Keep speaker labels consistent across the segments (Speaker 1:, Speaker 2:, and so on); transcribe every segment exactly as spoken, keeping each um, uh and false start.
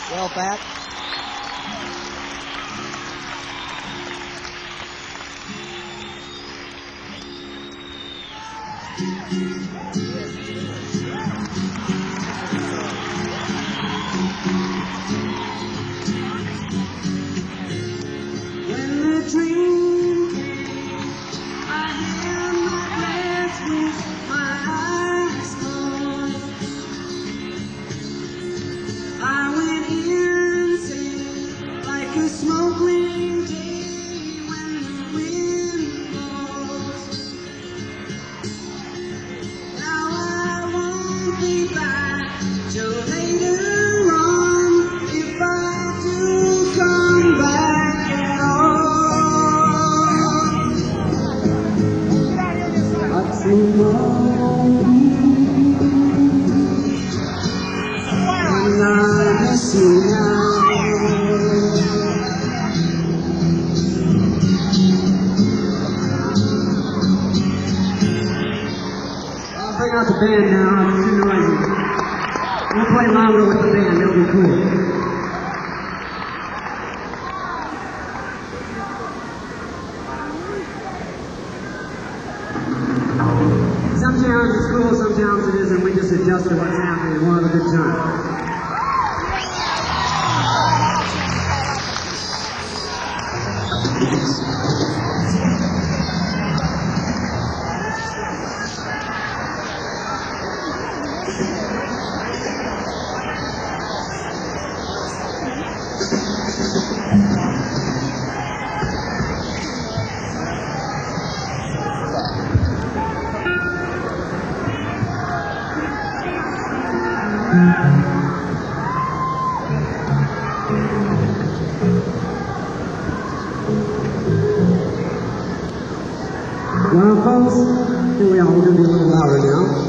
Speaker 1: Well back.
Speaker 2: When the dream came, I held my breath with my eyes closed. I went insane like a smoke ring day when the wind blows. Now I won't be back till later on if I do come back at all. But tomorrow, and I miss you now. I'll bring out the band now. It's too noisy. We'll play louder with the band. It'll be cool. Sometimes it's cool, sometimes it isn't. We just adjust to what's happening and we'll have a good time. Well, folks, here we are. We're going to be a little louder now.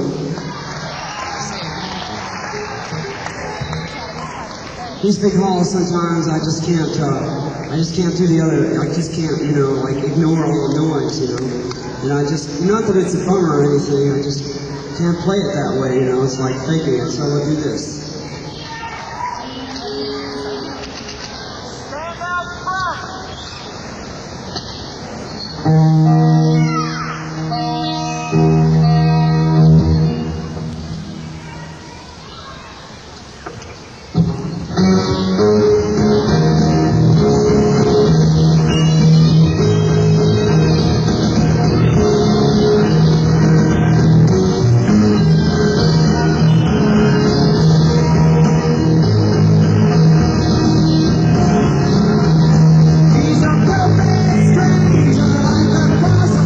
Speaker 2: These big halls, sometimes I just can't, uh, I just can't do the other, I just can't, you know, like ignore all the noise, you know. And I just, not that it's a bummer or anything, I just can't play it that way, you know. It's like faking it, so we'll do this. He's a perfect stranger like a cross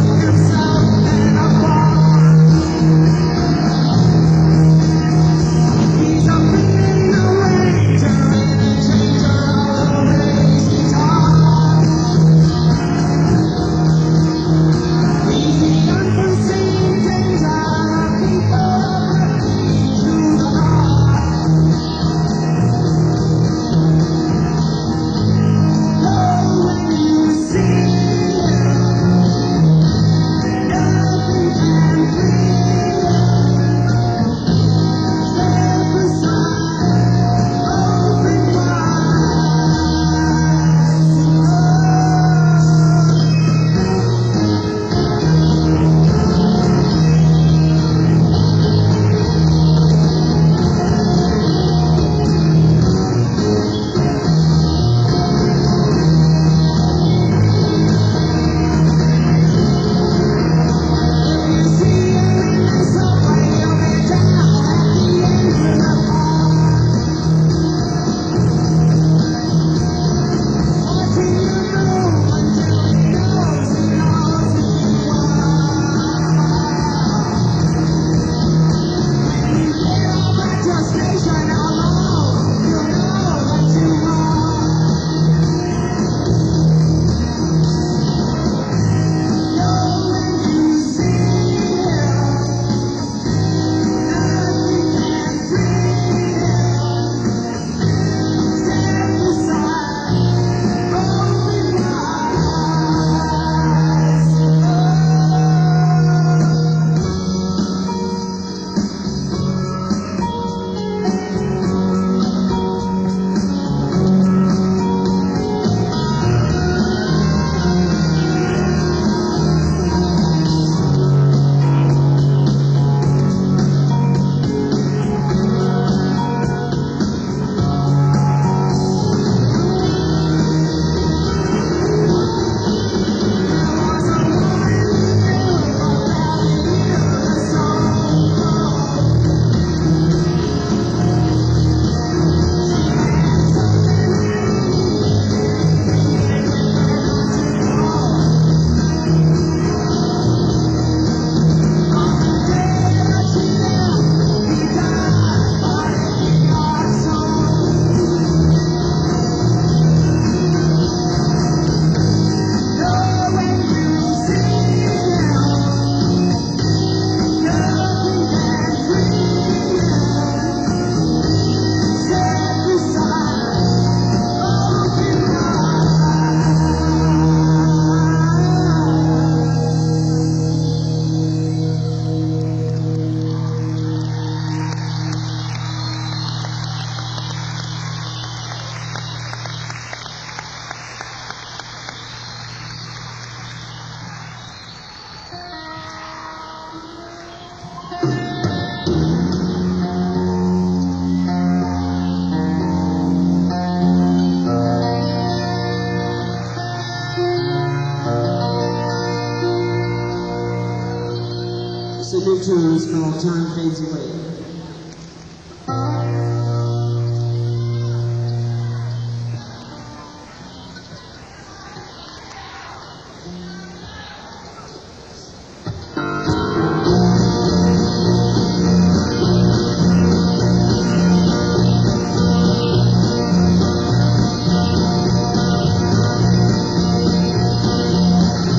Speaker 2: tune is called Time Fades Away.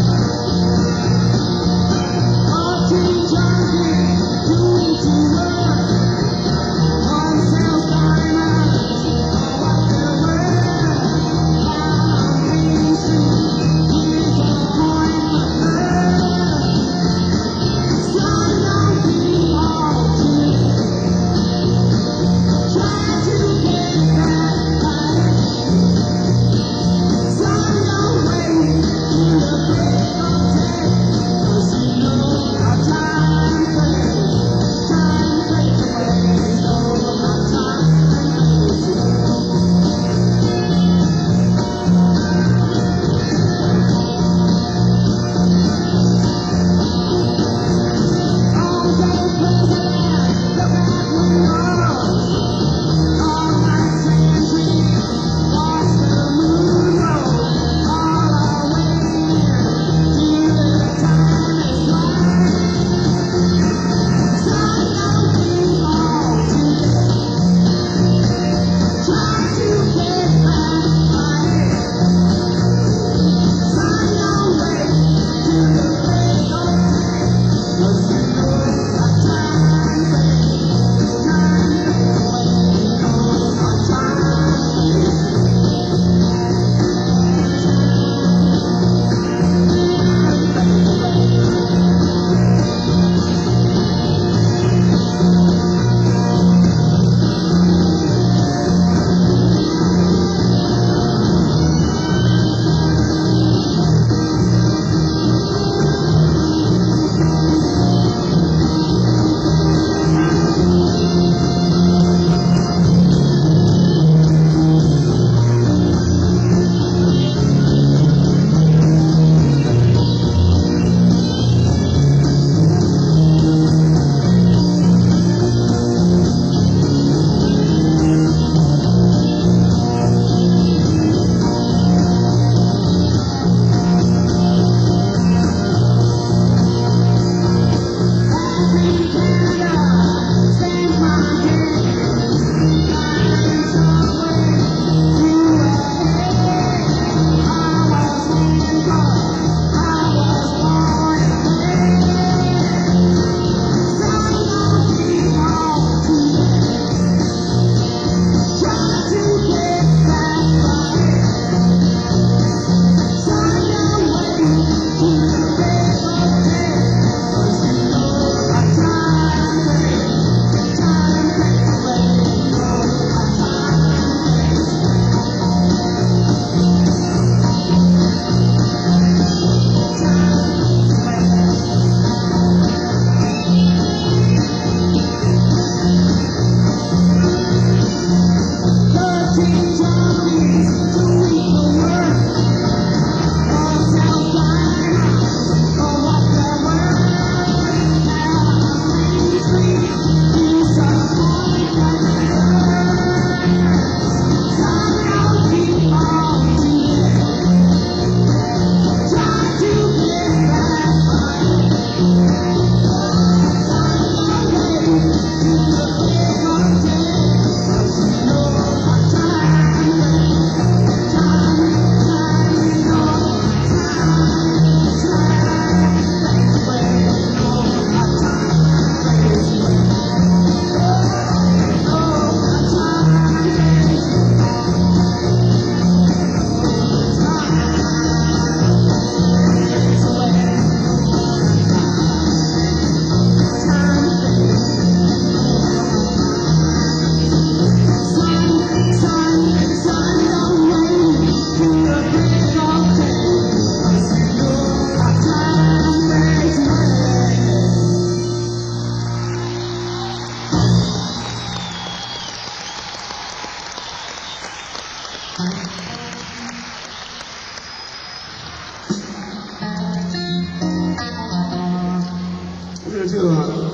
Speaker 2: Doing too well.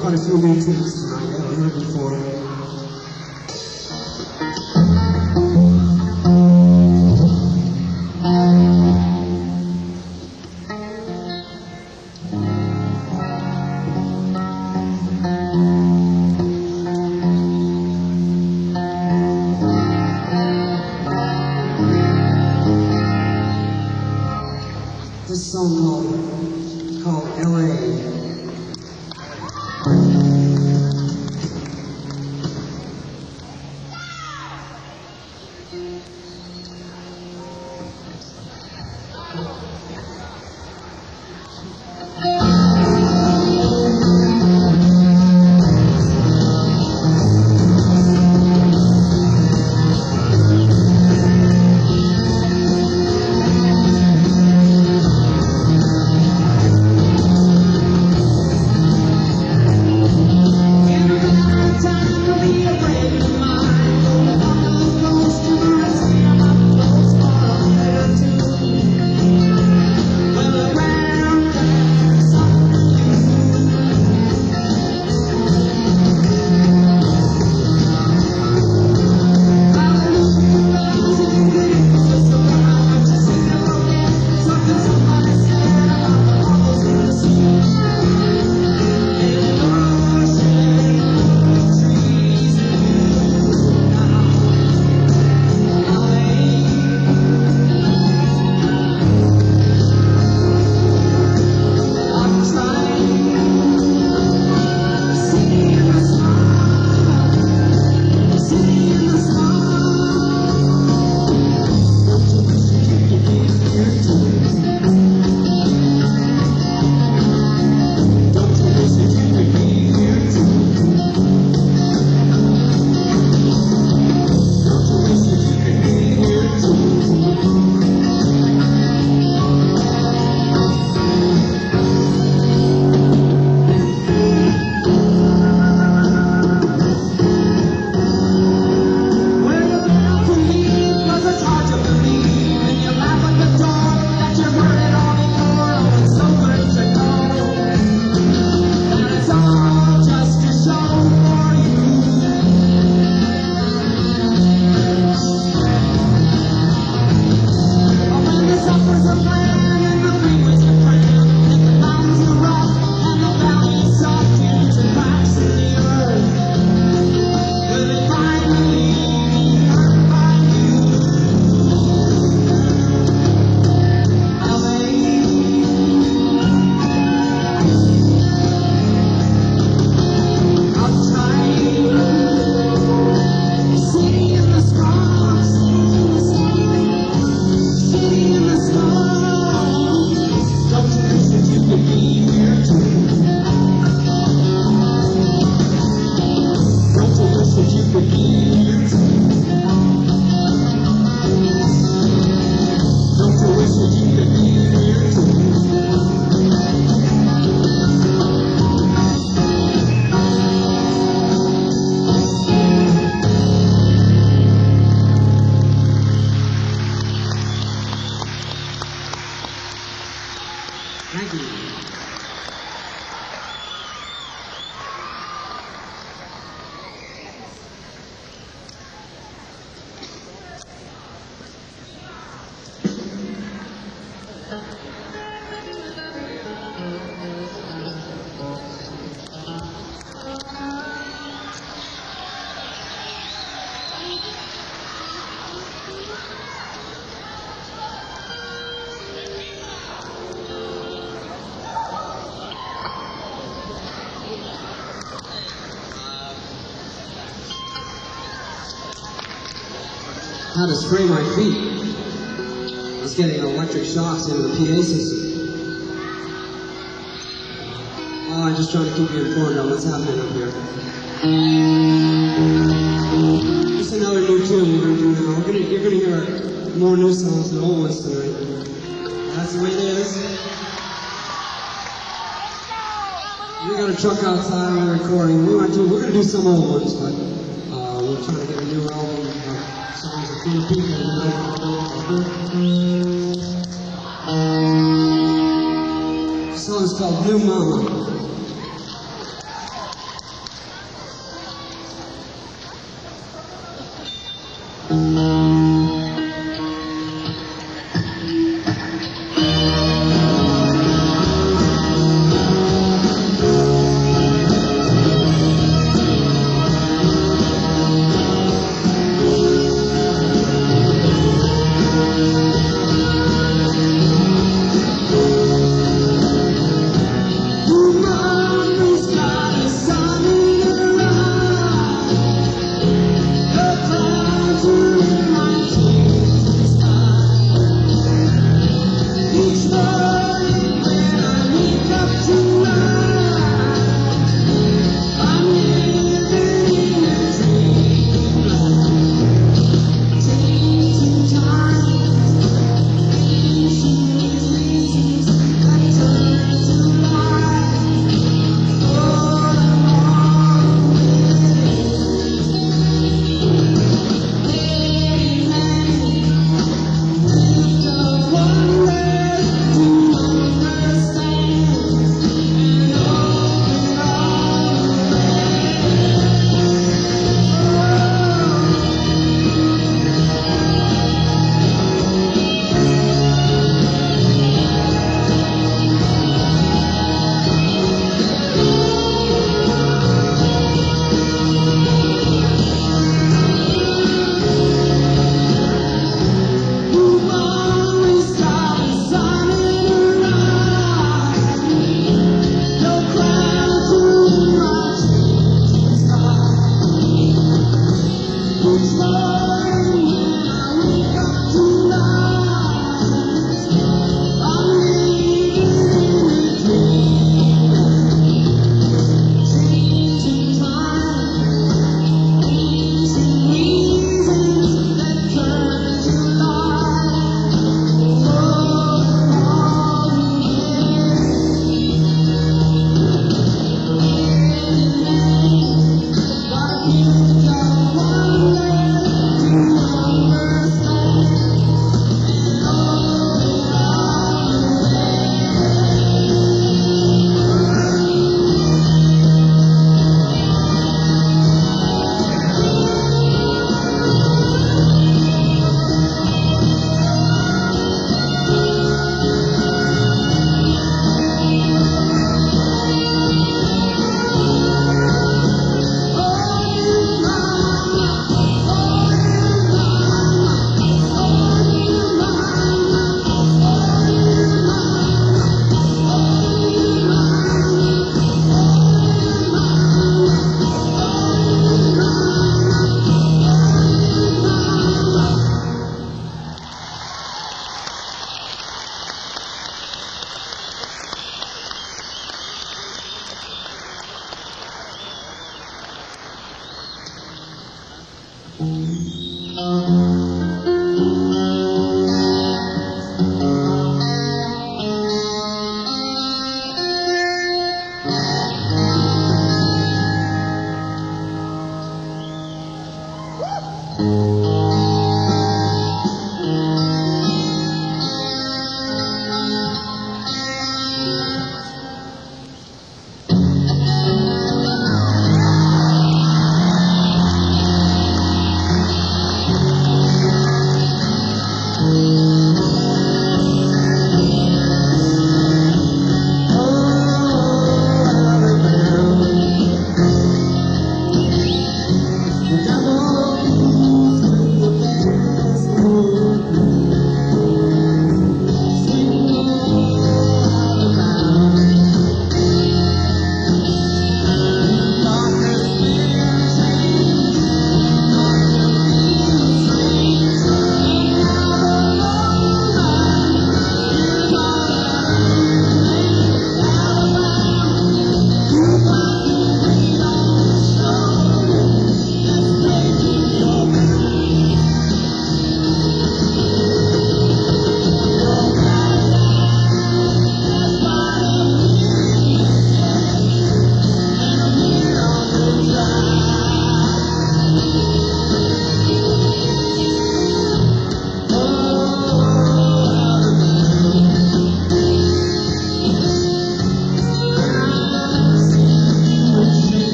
Speaker 2: quite a few new tunes tonight I haven't heard before. This song called, called L A Thank you. How to spray my feet. I was getting electric shocks into the P A system. Oh, I'm just trying to keep you informed on what's happening up here. Just another new tune we're going to do now. We're gonna, you're going to hear more new songs than old ones tonight. That's the way it is. We got a truck outside on the recording. We want to, we're going to do some old ones, but uh, we're trying to get a new album. Songs of few people tonight. The song's called New Mama.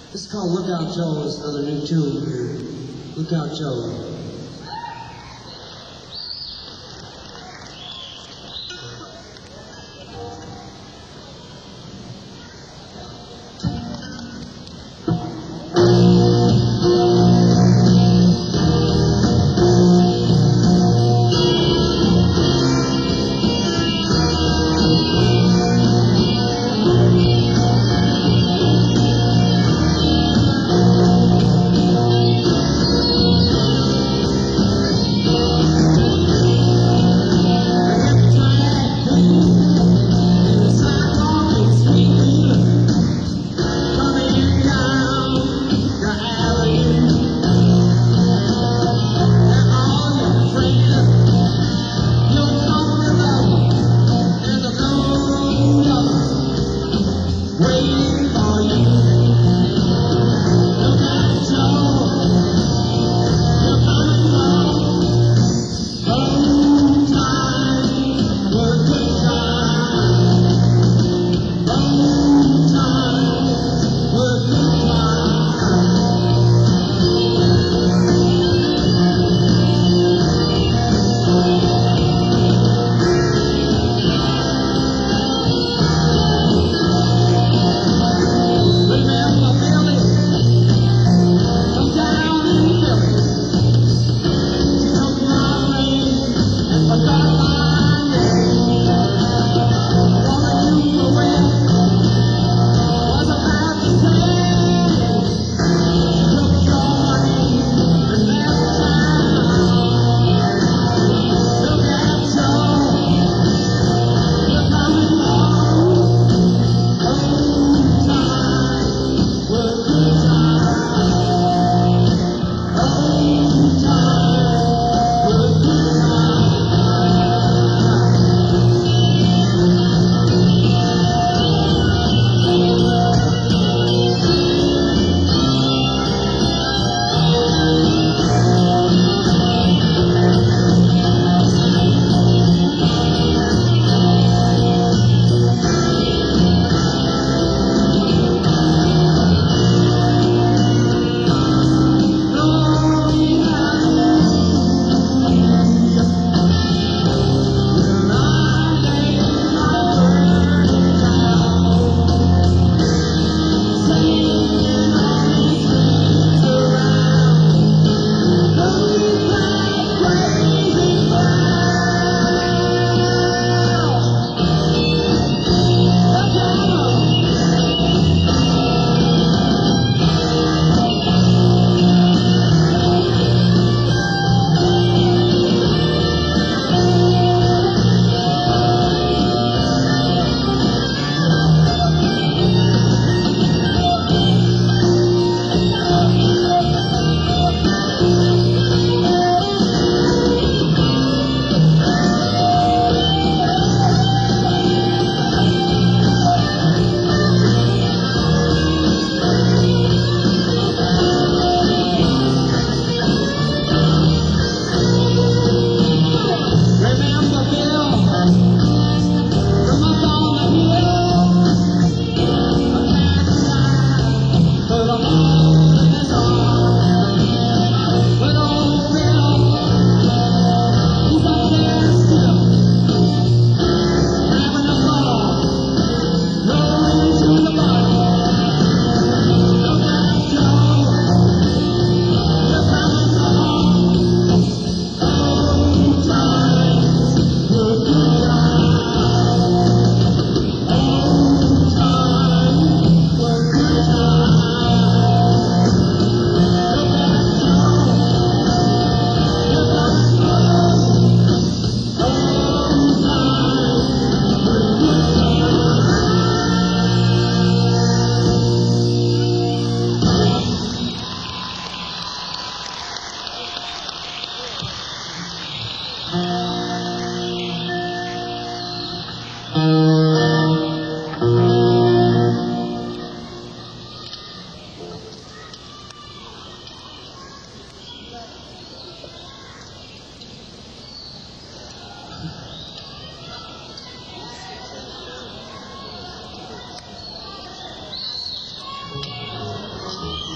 Speaker 2: This is called Lookout Joe. It's another new tune here. Lookout Joe.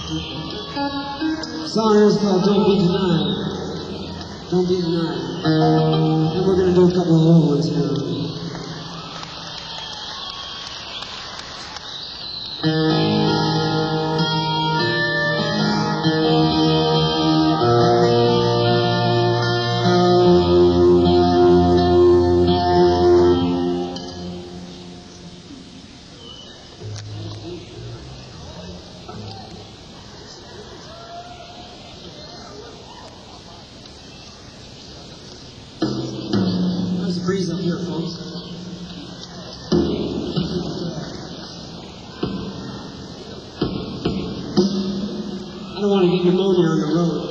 Speaker 2: Song here is called Don't Be Denied. Don't Be Denied. And we're going to do a couple of old ones here. There's a breeze up here, folks. I don't want to get pneumonia on the road.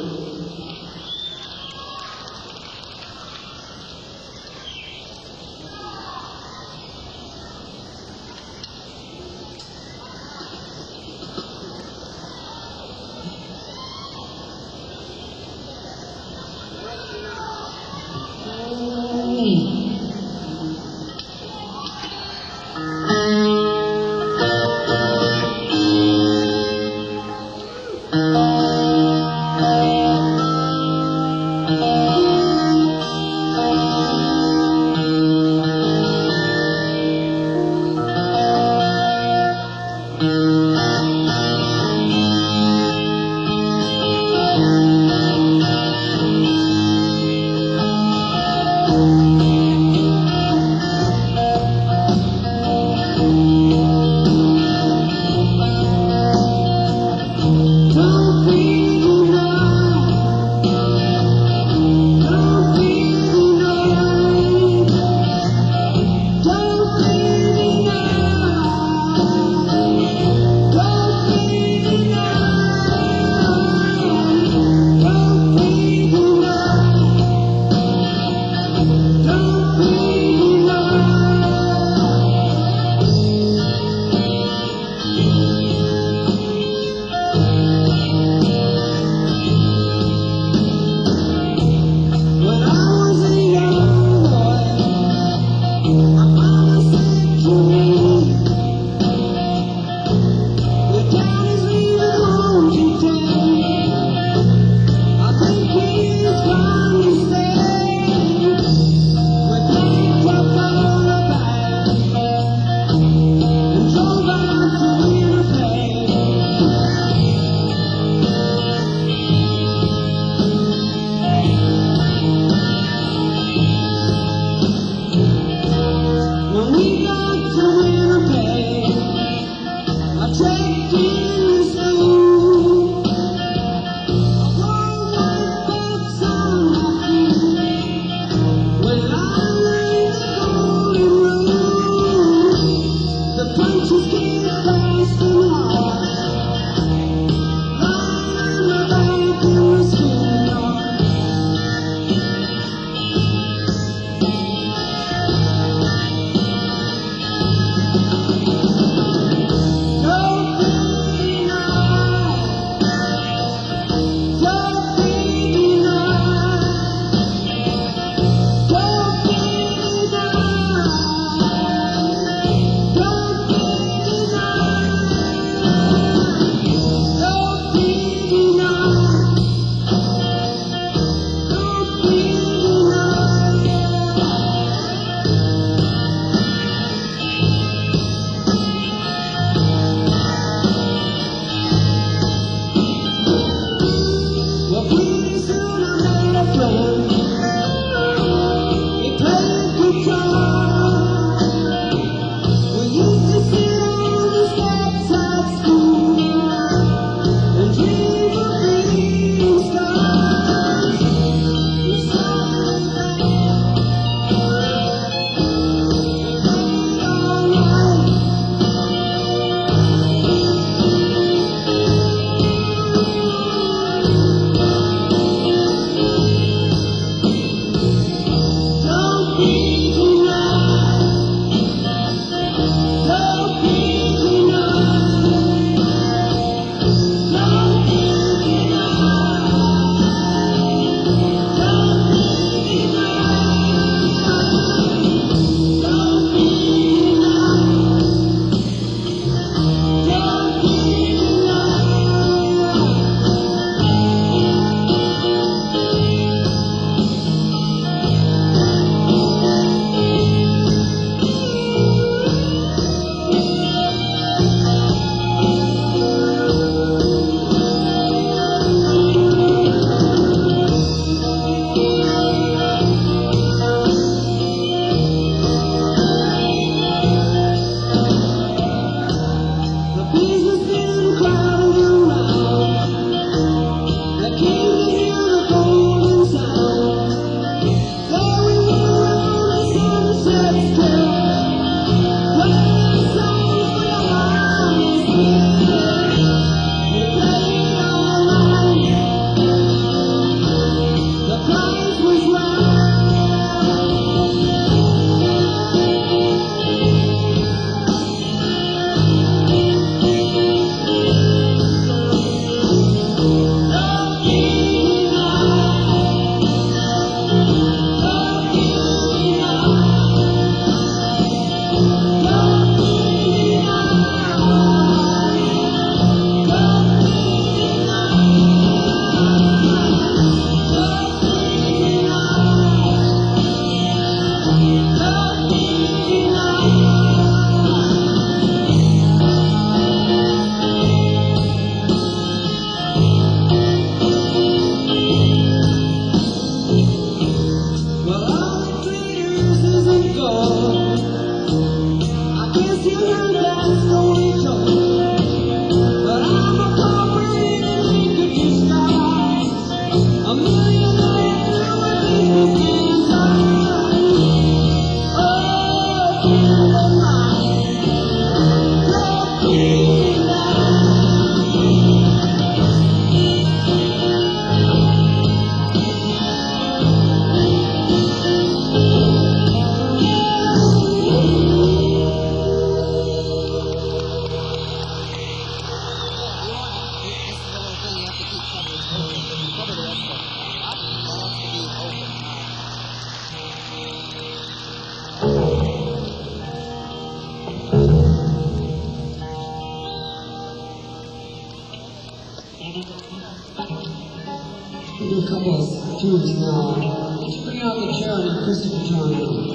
Speaker 2: Do a couple of tunes now. Could you bring out the Charity Christopher John?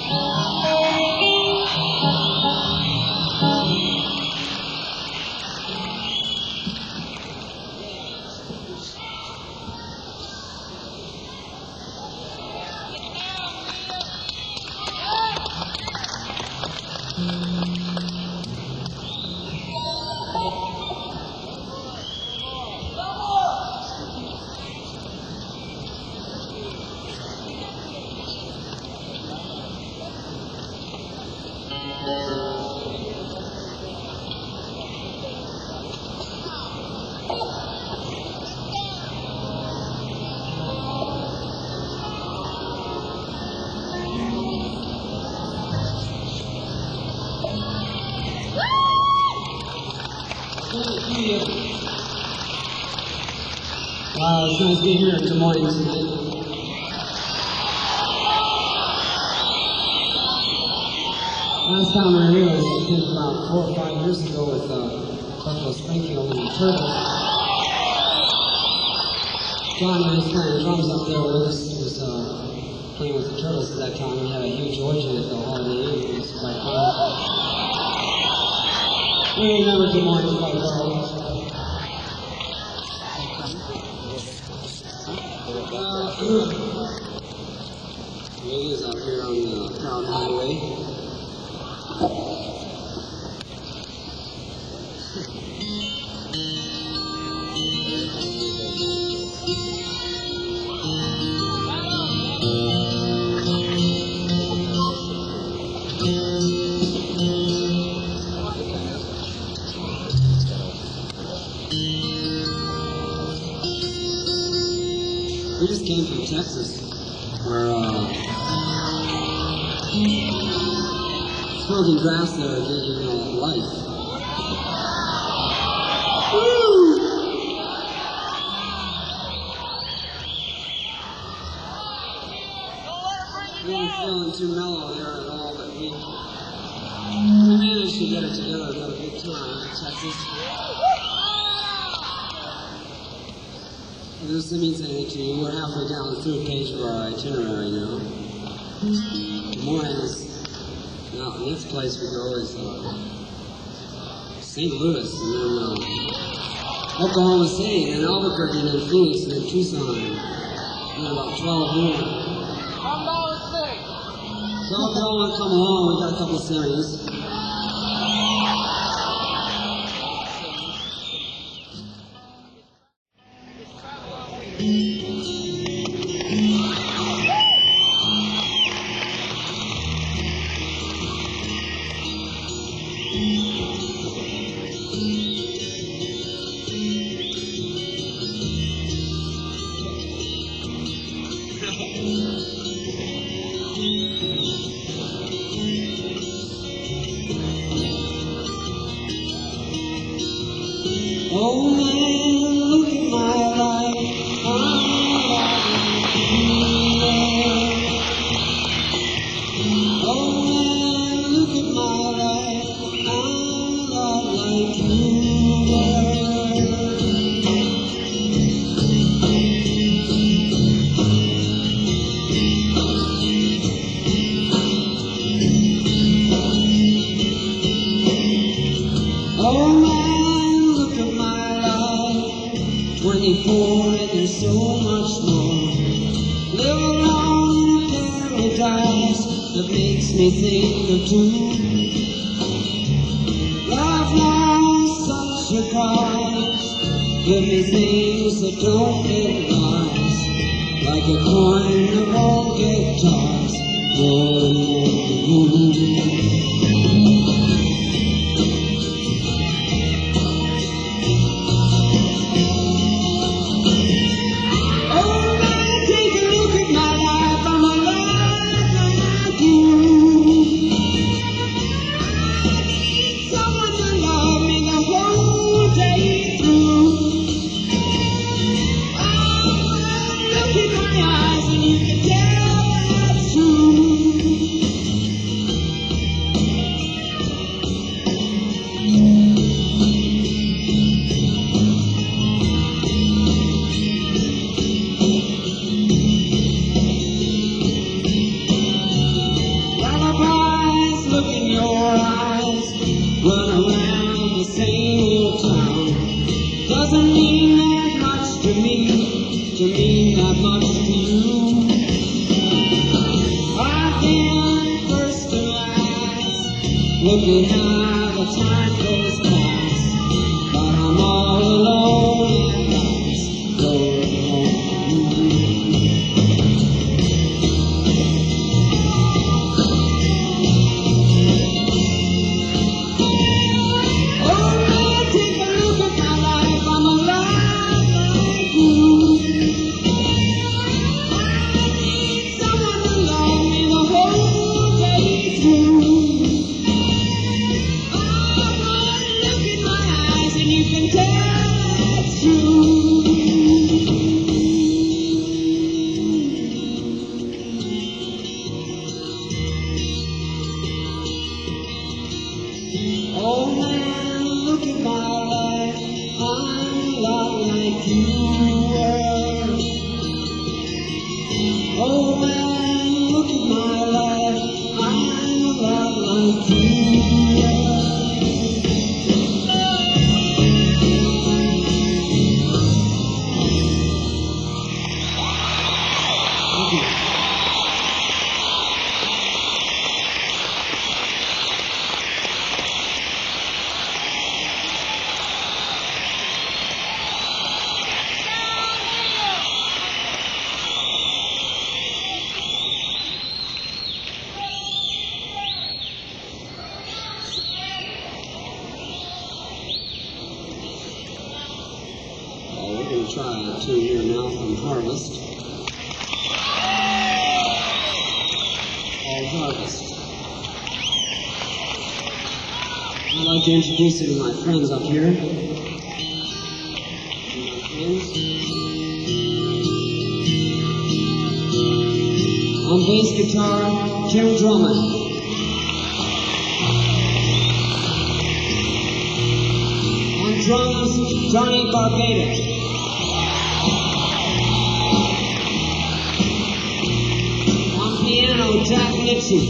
Speaker 2: Wow, it's nice to be here in Des Moines tonight. Last time we were here was, I think, about four or five years ago with uh, Buffalo Springfield and the Turtles. John and I was playing drums up there with us. He was uh, playing with the Turtles at that time. We had a huge orgy at the Holiday Inn. It was quite fun. We remember Des Moines quite well. Ladies out here on the Crown Highway. We just came from Texas, where uh, smoking grass there gave you know, life. Woo! We weren't feeling too mellow there at all, but we, we managed to get it together and have a good time in Texas. This means anything to you. We're halfway down the third page of our itinerary now. Des Moines. Now, the next place we go is uh, Saint Louis, and then uh, Oklahoma City, and Albuquerque, and then Phoenix, and then Tucson, and then about twelve more. So if you all want to come along, we've got a couple of series. Oh man, look at my life. I'm like you. Oh man, look at my life. I'm not like you Oh man, look at my life. twenty-four and there's so much more. Live alone in a paradise that makes me think of two. Love lost such a cause. Give me things that don't get lost. Like a coin that won't get tossed. More and more. Look in your eyes, run around the same old town. Doesn't mean that much to me, to mean that much to you. I've been first to last, looking how the time goes past. But I'm all alone at last, going home. Oh man, look at my life. I'm a lot like you were. Oh man, look at my life. I'm a lot like you were. Thank you. We're going to try a tune here now from Harvest. Called Harvest. I'd like to introduce you to my friends up here. My friends. On bass guitar, Jim Drummond. On drums, Johnny Barbados. Piano, Jack Nixon.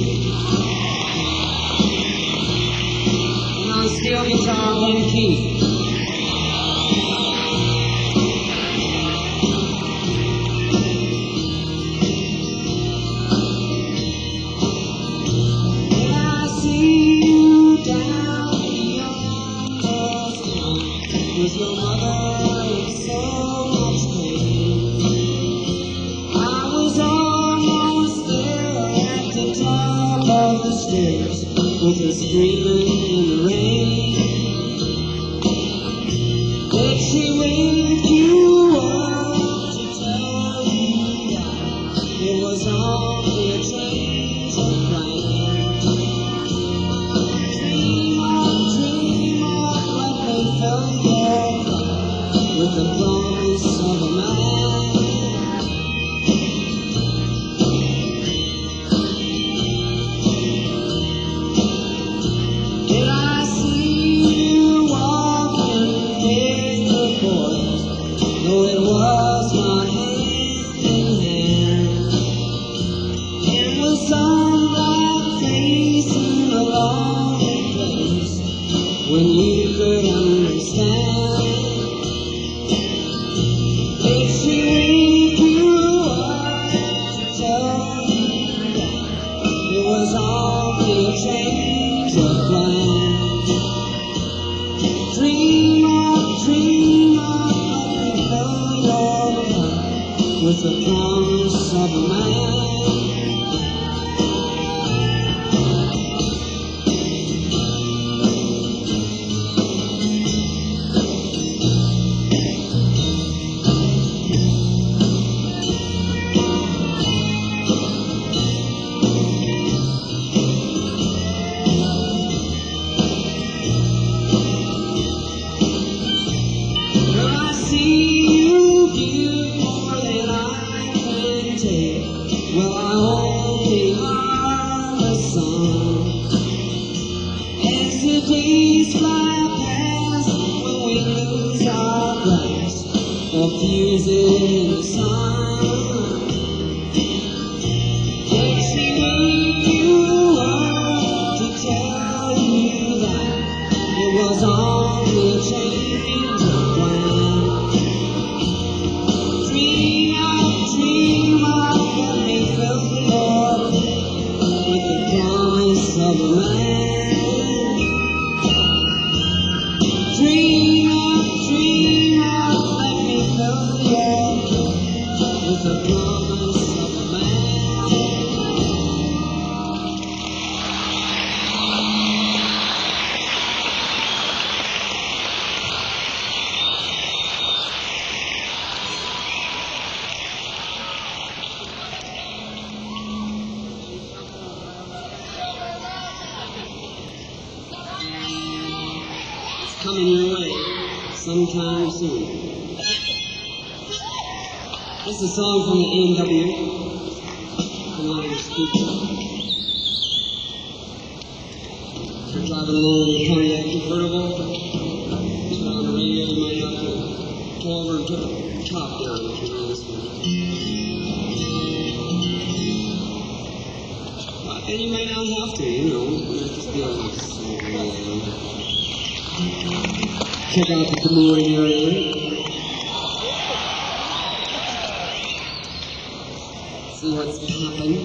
Speaker 2: And on steel guitar, Ben Keith. When I see you down yonder with your mother in so much pain, screaming in the rain. Did she wake you up to tell you that it was only a change of plan? Dream on, dream on, let me fill your cup with the promise of a man. Did I see you walking with the boys? Though it was not hand in hand. It was some black face in a lonely place when you could understand. Did she wake you up to tell you that it was only a change of plans? Dream on, dream on, let me fill your cup with the promise of a man. Well, I see you give more than I can take. Well, I only harm the sun. As the days fly past, when we lose our grasp of fusing the sun. Did she wake you up to tell you that it was only a change of plan? Dream on, dream on, let me fill your cup with the promise of a man. Dream on, dream on, let me fill your cup with the promise of a man. It's coming your way sometime soon. This is a song from the A and W. Come on, speaker. If you're driving along in a Pontiac convertible, turn on the radio, you might have to pull over and put the top down if you know this one. Uh, and you might not have to, you know. You might just be able to sing along. Check out the Des Moines area. See what's poppin'.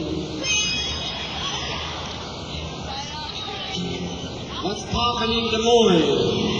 Speaker 2: What's poppin' in Des Moines?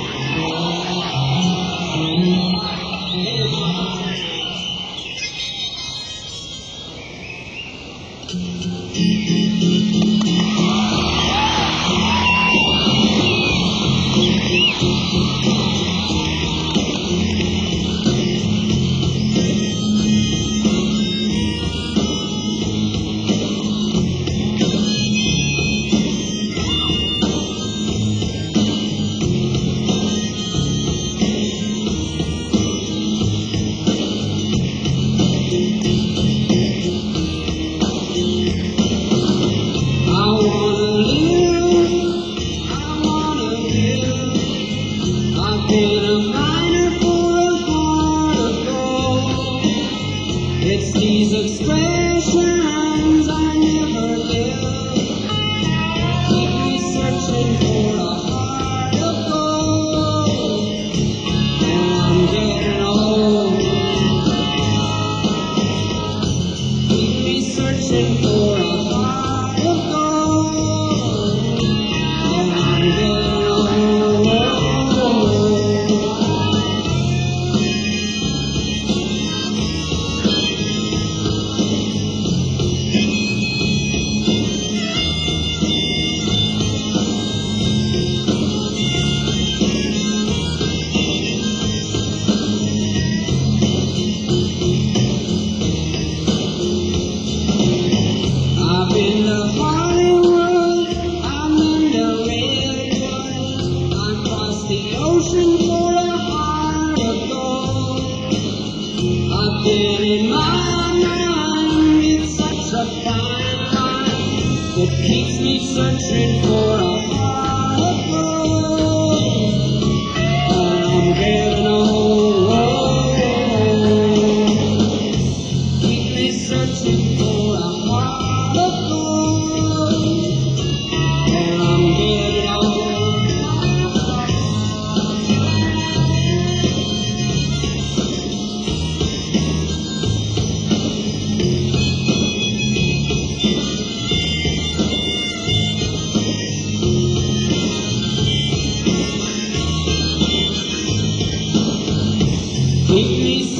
Speaker 2: It's these expressions I never live. Keep me searching for a heart of gold. And I'm getting old. Keep me searching for a heart of gold. And I'm getting old.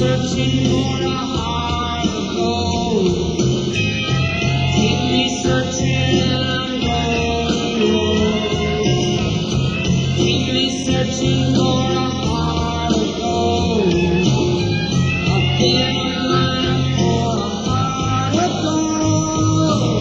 Speaker 2: searching for a heart of gold. Keep me searching and I'm going home. Keep me searching for a heart of gold. I've been a miner for a heart of gold.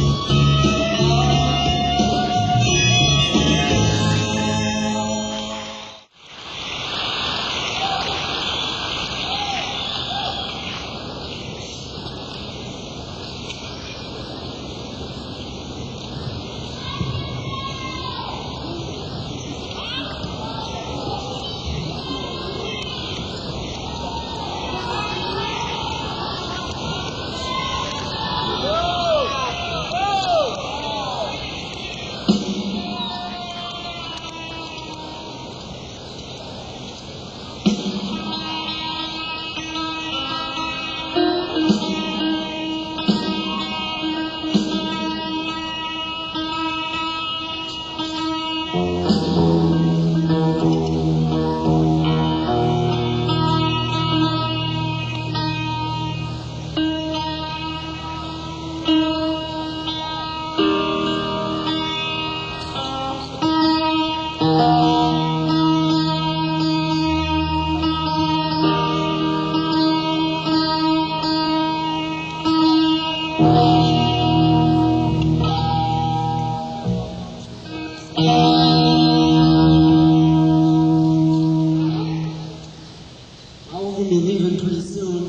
Speaker 2: I will be leaving pretty soon,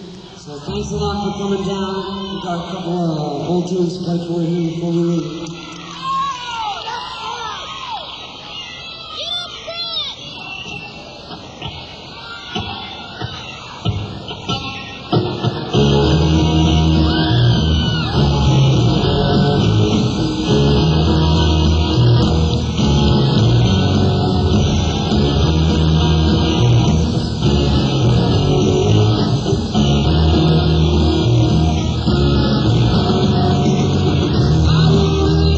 Speaker 2: so thanks a lot for coming down. We got a couple of uh, old tunes to play for you here before we leave. I will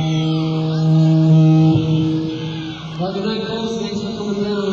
Speaker 2: Well, good night, folks. Thanks for coming down.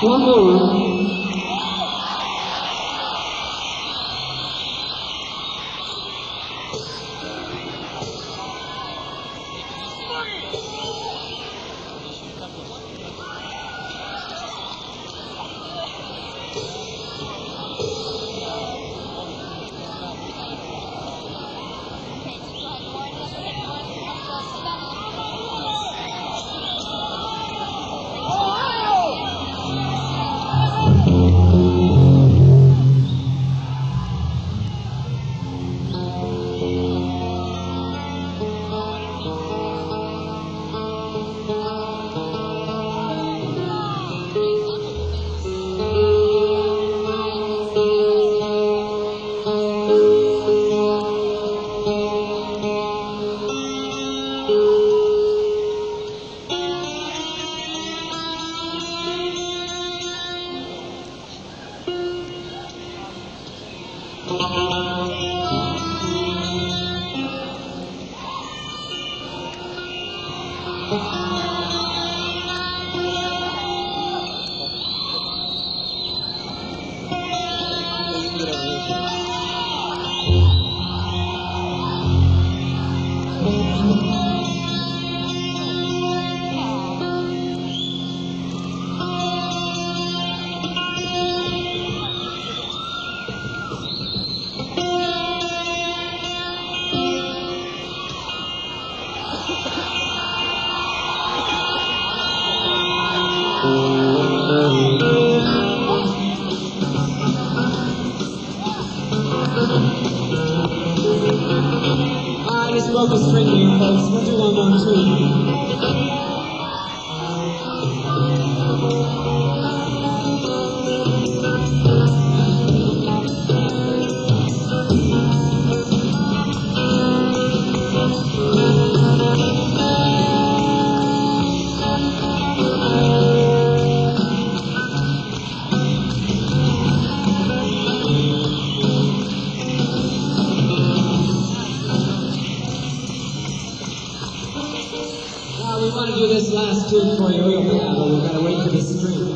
Speaker 2: One more. I just broke a string here, folks. We'll do one more tune. Now we want to do this last tune for you real bad, but we've got to wait for the string.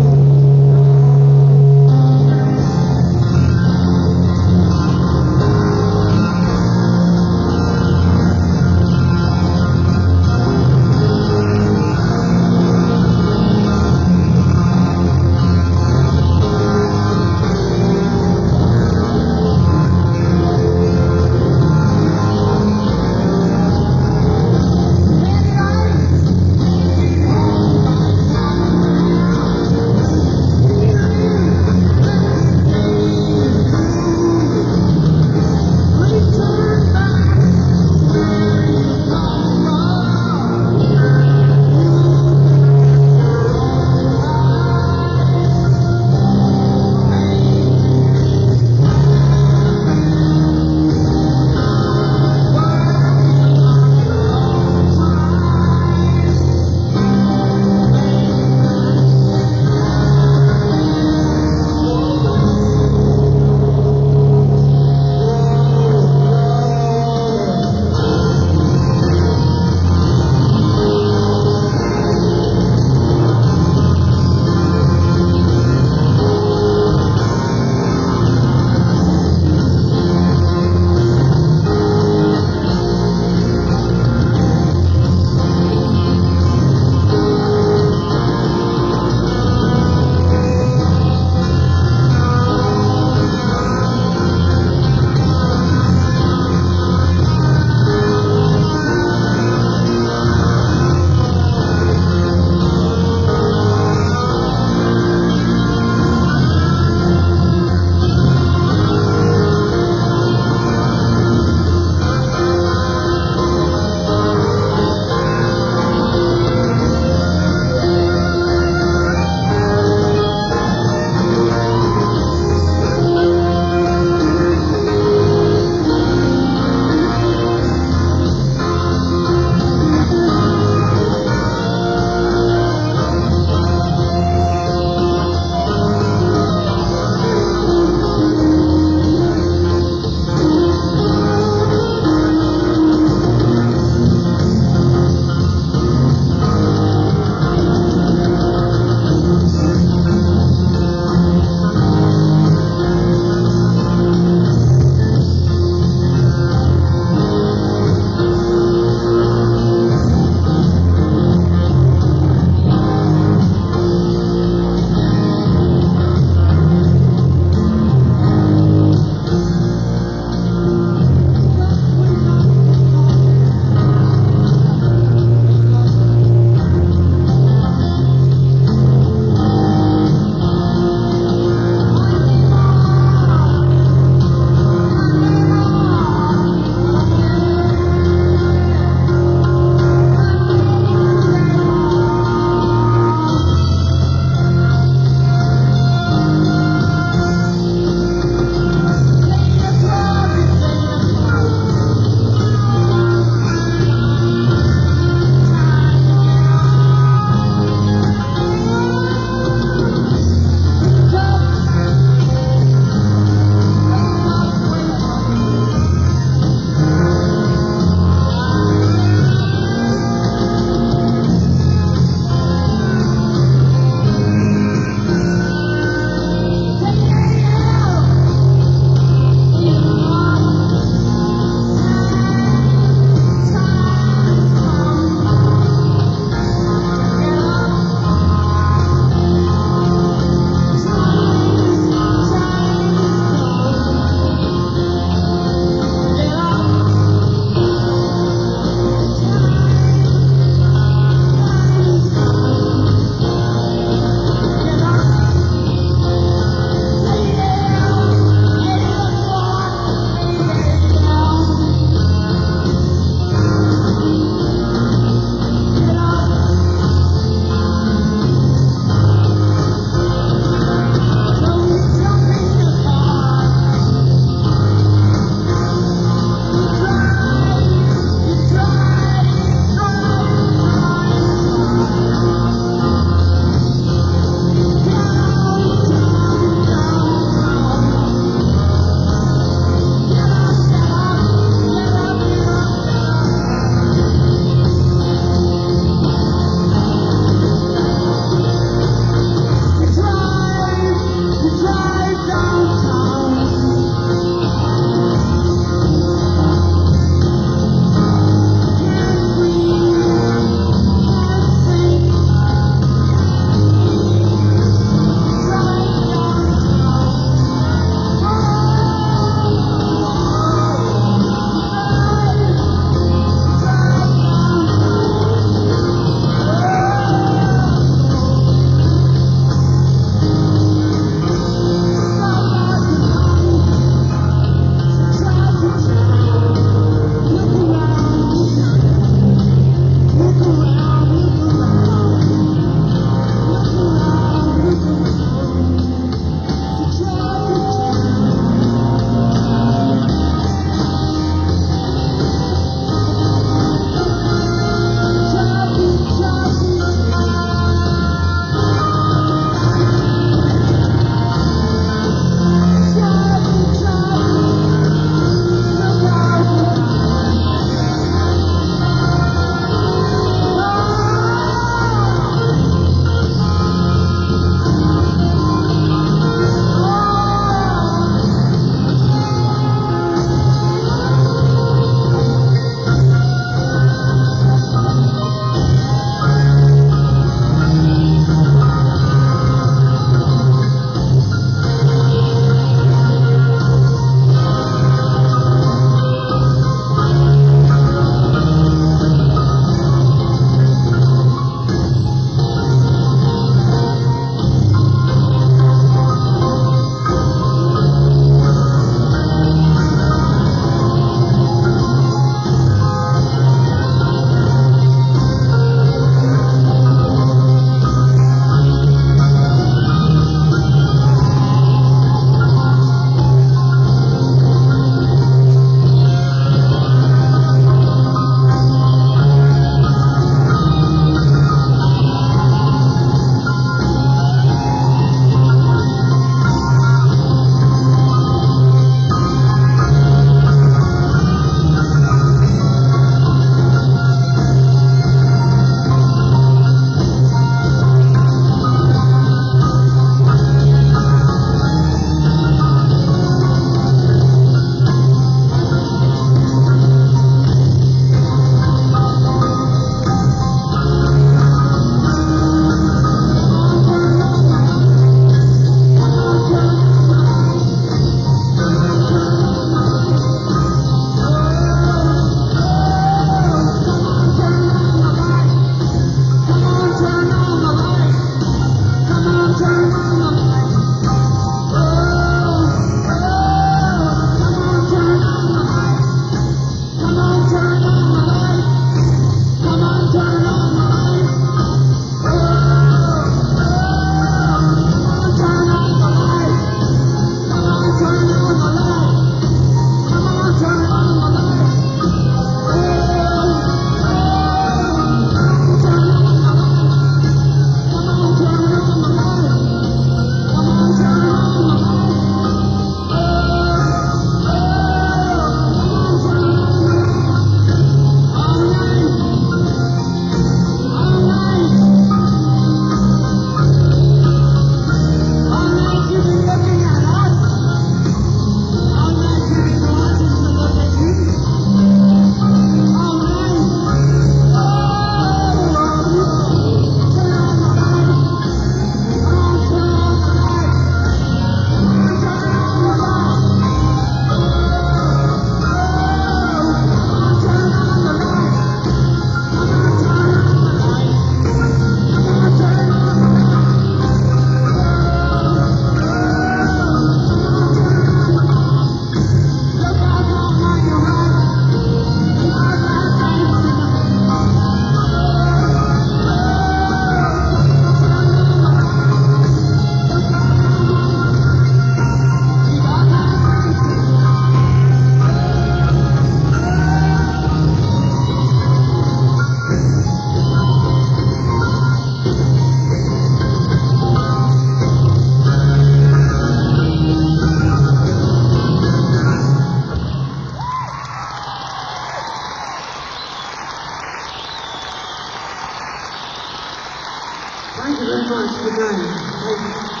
Speaker 2: Thank you very much. Good night. Thank you.